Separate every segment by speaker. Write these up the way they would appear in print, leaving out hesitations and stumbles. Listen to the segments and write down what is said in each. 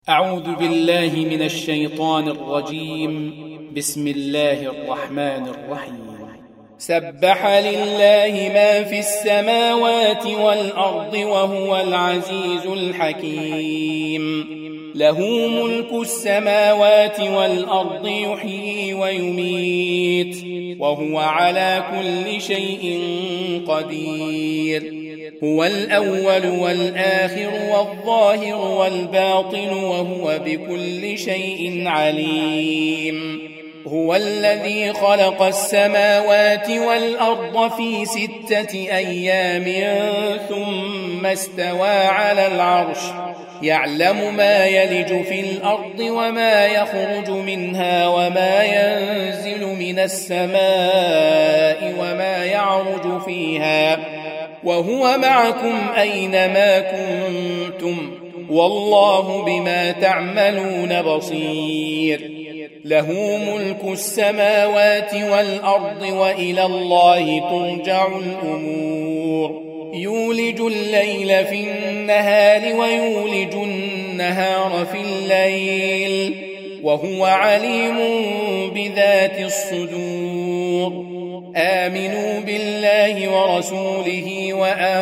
Speaker 1: أعوذ بالله من الشيطان الرجيم. بسم الله الرحمن الرحيم. سبح لله ما في السماوات والأرض وهو العزيز الحكيم. له ملك السماوات والأرض يحيي ويميت وهو على كل شيء قدير. هو الأول والآخر والظاهر والباطن وهو بكل شيء عليم. هو الذي خلق السماوات والأرض في 6 أيام ثم استوى على العرش يعلم ما يلج في الأرض وما يخرج منها وما ينزل من السماء وما يعرج فيها وهو معكم أينما كنتم والله بما تعملون بصير. له ملك السماوات والأرض وإلى الله ترجع الأمور. يولج الليل في النهار ويولج النهار في الليل وهو عليم بذات الصدور. آمنوا بالله ورسوله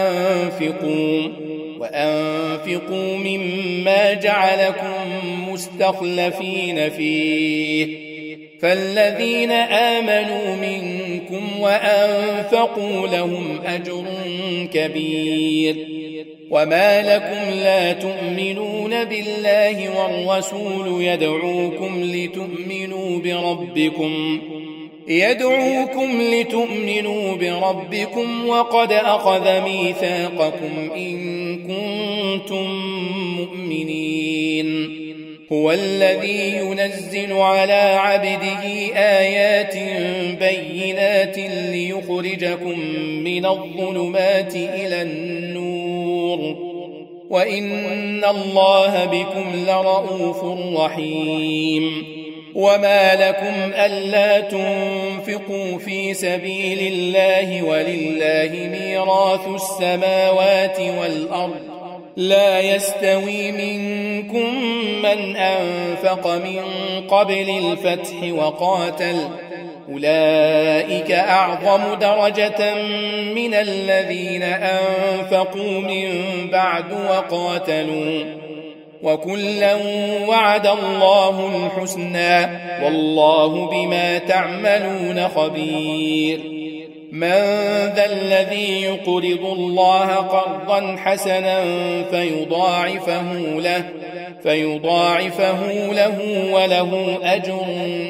Speaker 1: وأنفقوا مما جعلكم مستخلفين فيه. فالذين آمنوا منكم وأنفقوا لهم أجر كبير. وما لكم لا تؤمنون بالله والرسول يدعوكم لتؤمنوا بربكم وقد أخذ ميثاقكم إن كنتم مؤمنين. هو الذي ينزل على عبده آيات بينات ليخرجكم من الظلمات إلى النور وإن الله بكم لرءوف رحيم. وما لكم ألا تنفقوا في سبيل الله ولله ميراث السماوات والأرض لا يستوي منكم من أنفق من قبل الفتح وقاتل أولئك أعظم درجة من الذين أنفقوا من بعد وقاتلوا وكلا وعد الله الحسنى والله بما تعملون خبير. من ذا الذي يقرض الله قرضا حسنا فيضاعفه له وله أجر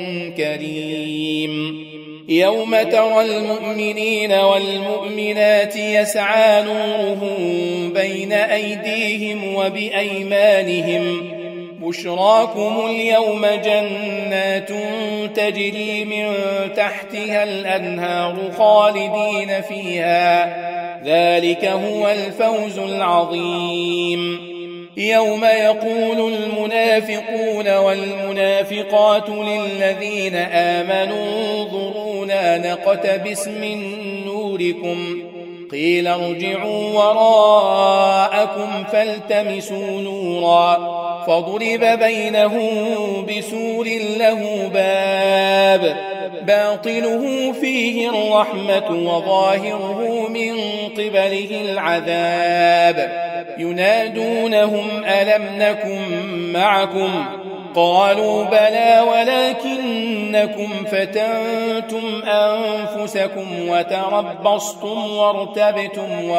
Speaker 1: كريم. يوم ترى المؤمنين والمؤمنات يسعى نورهم بين أيديهم وبأيمانهم بشراكم اليوم جنات تجري من تحتها الأنهار خالدين فيها ذلك هو الفوز العظيم. يوم يقول المنافقون والمنافقات للذين آمنوا انظرونا نقتبس من نوركم قيل ارجعوا وراءكم فالتمسوا نورا فضرب بينهم بسور له باب باطنه فيه الرحمة وظاهره من قبله العذاب ينادونهم ألم نكن معكم قالوا بلى ولكنكم فتنتم أنفسكم وتربصتم وارتبتم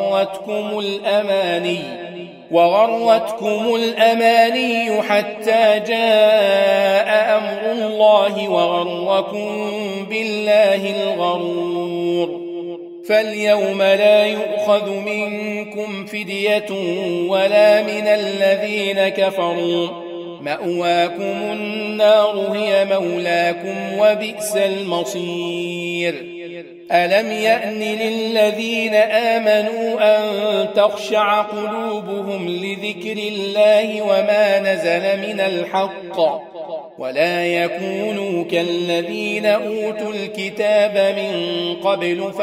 Speaker 1: وغرتكم الأماني حتى جاء أمر الله وغركم بالله الغرور. فاليوم لا يؤخذ منكم فدية ولا من الذين كفروا مأواكم النار هي مولاكم وبئس المصير. ألم يأن للذين آمنوا أن تخشع قلوبهم لذكر الله وما نزل من الحق ولا يكونوا كالذين أوتوا الكتاب من قبل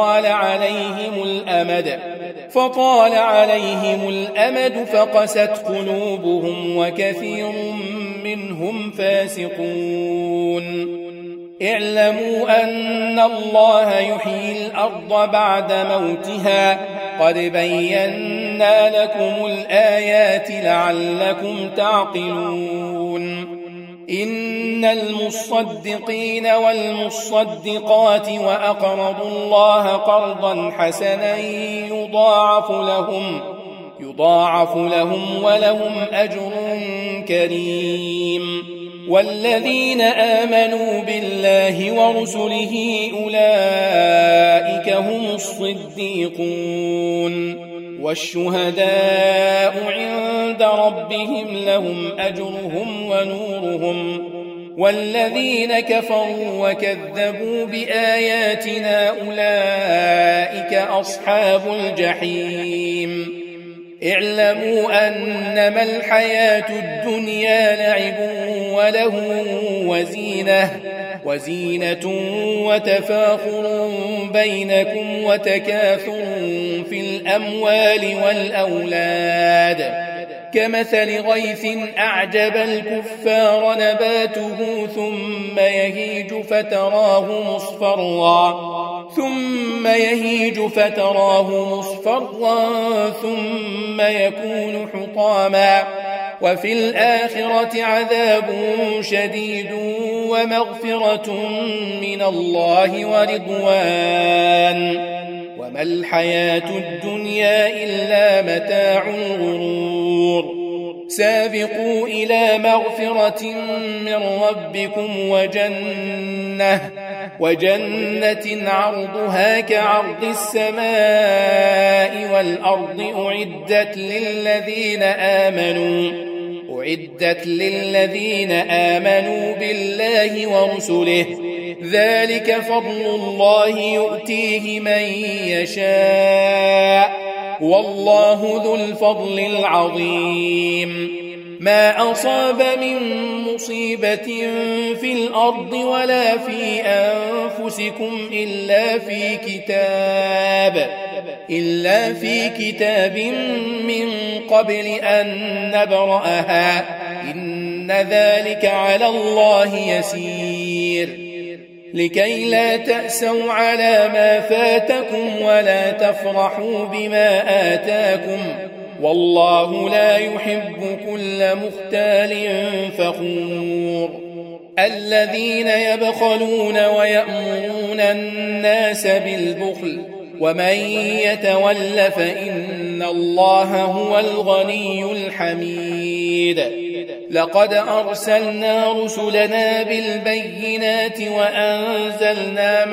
Speaker 1: فطال عليهم الأمد فقست قلوبهم وكثير منهم فاسقون. اعلموا أن الله يحيي الأرض بعد موتها قد بينا لكم الآيات لعلكم تعقلون. إن المصدقين والمصدقات وأقرضوا الله قرضا حسنا يضاعف لهم ولهم أجر كريم. والذين آمنوا بالله ورسله أولئك هم الصديقون والشهداء عند ربهم لهم أجرهم ونورهم. والذين كفروا وكذبوا بآياتنا أولئك أصحاب الجحيم. اعلموا أنما الحياة الدنيا لعب وله وزينة وتفاخر بينكم وتكاثر في الأموال والأولاد كمثل غيث أعجب الكفار نباته ثم يهيج فتراه مصفرا ثم يكون حطاما وفي الآخرة عذاب شديد ومغفرة من الله ورضوان وما الحياة الدنيا إلا متاع الغرور. سابقوا إلى مغفرة من ربكم وجنة عرضها كعرض السماء والأرض أعدت للذين آمنوا بالله ورسله ذلك فضل الله يؤتيه من يشاء والله ذو الفضل العظيم. ما أصاب من مصيبة في الأرض ولا في أنفسكم إلا في كتاب من قبل أن نبرأها إن ذلك على الله يسير. لكي لا تأسوا على ما فاتكم ولا تفرحوا بما آتاكم والله لا يحب كل مختال فخور. الذين يبخلون ويأمرون الناس بالبخل ومن يتول فإن الله هو الغني الحميد. لقد أرسلنا رسلنا بالبينات وأنزلنا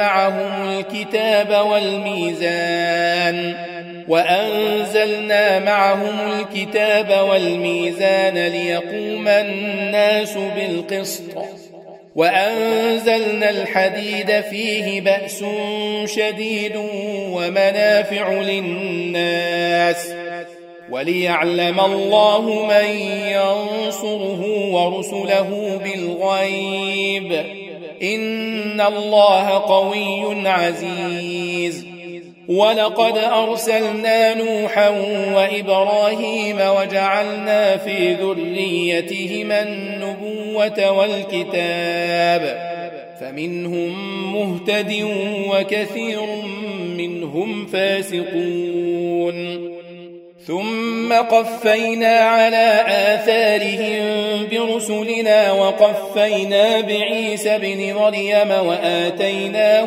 Speaker 1: معهم الكتاب والميزان ليقوم الناس بالقسط وأنزلنا الحديد فيه بأس شديد ومنافع للناس وليعلم الله من ينصره ورسله بالغيب إن الله قوي عزيز. ولقد أرسلنا نوحا وإبراهيم وجعلنا في ذريتهما النبوة والكتاب فمنهم مهتد وكثير منهم فاسقون. ثم قفينا على آثارهم برسلنا وقفينا بعيسى بن مريم وآتيناه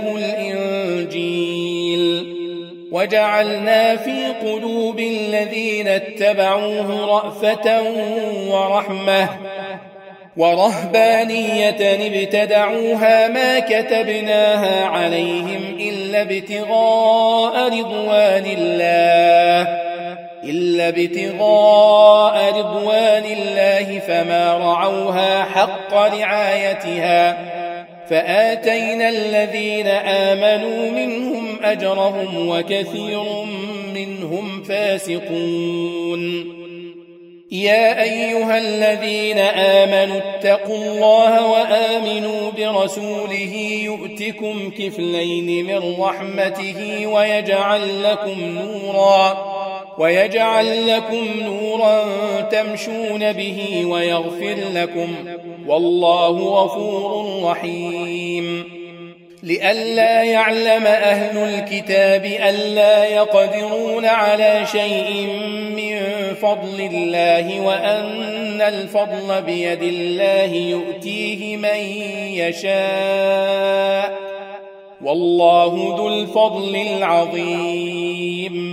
Speaker 1: الإنجيل وجعلنا في قلوب الذين اتبعوه رأفة ورحمة ورهبانية ابتدعوها ما كتبناها عليهم إلا ابتغاء رضوان الله فما رعوها حق رعايتها فآتينا الذين آمنوا منهم أجرهم وكثير منهم فاسقون. يا أيها الذين آمنوا اتقوا الله وآمنوا برسوله يؤتكم كفلين من رحمته ويجعل لكم نورا تمشون به ويغفر لكم والله غفور رحيم لئلا يعلم أهل الكتاب ألا يقدرون على شيء من فضل الله وأن الفضل بيد الله يؤتيه من يشاء والله ذو الفضل العظيم